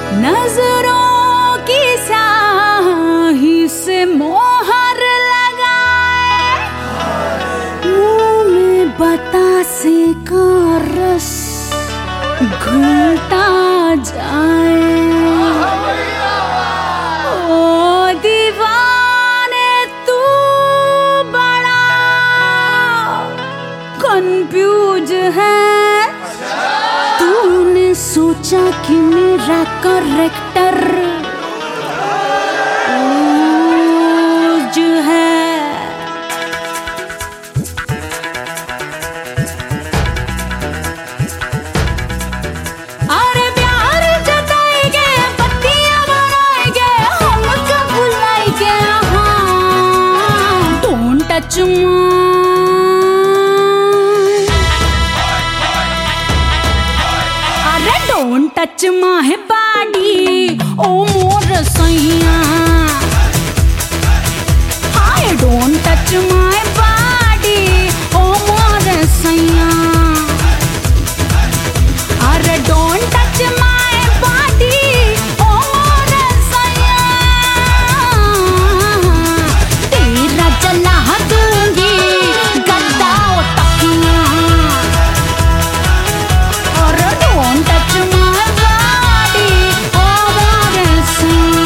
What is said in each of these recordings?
नजरों की स्याही से मोहर लगाए, मुंह में बतासे का रस घुलता जाए। ओ दीवाने तू बड़ा कंफ्यूज है, तूने सोचा कि मेरा करेक्टर जो है। अरे प्यार जताएंगे, पत्तियां बनाएंगे, हमको बुलाएंगे। हाँ, don't touch Don't touch my body, oh more saiya. Hi, don't touch my body, oh more saiya. Arre don't touch my body, oh more saiya. Tera jala दूंगी गद्दा तकिया। Arre don't touch my body, oh more saiya.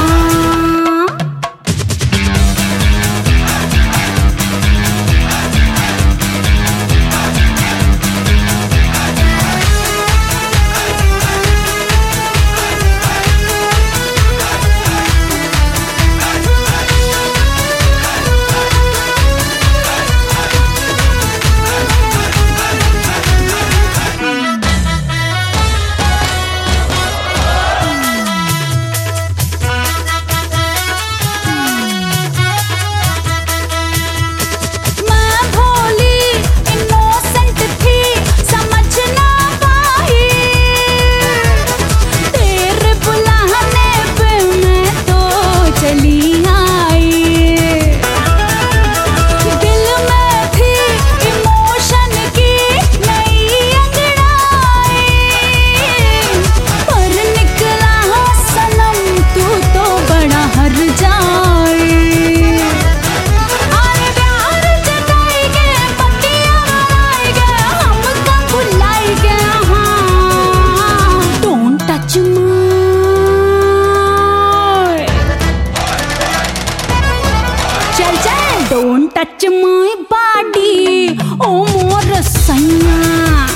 Don't touch my body, oh more saiya.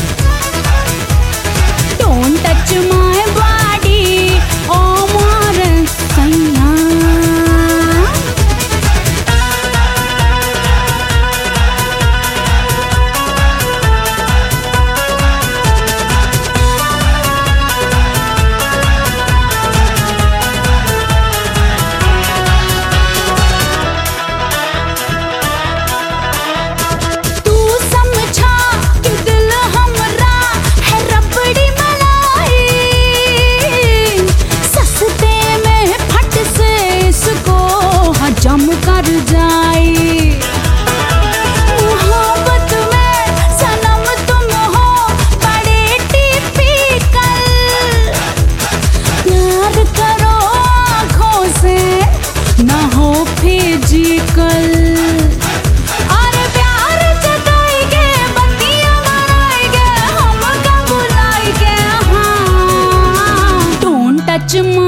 Don't touch my body, oh more saiya. जम कर जाए मोहब्बत में सनम तुम हो बड़े टिपिकल। प्यार करो आँखों से ना हो फिजिकल। अरे प्यार जताएंगे, बत्तियां बनाएंगे, हमको बुलाएंगे। हाँ, don't touch my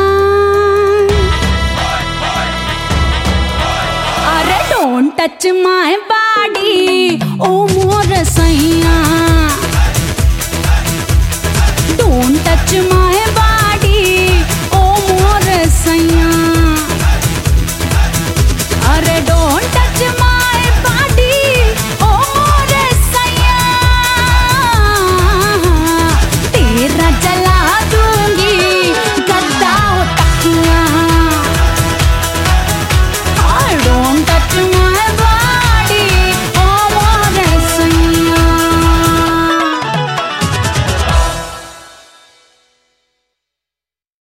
Don't touch my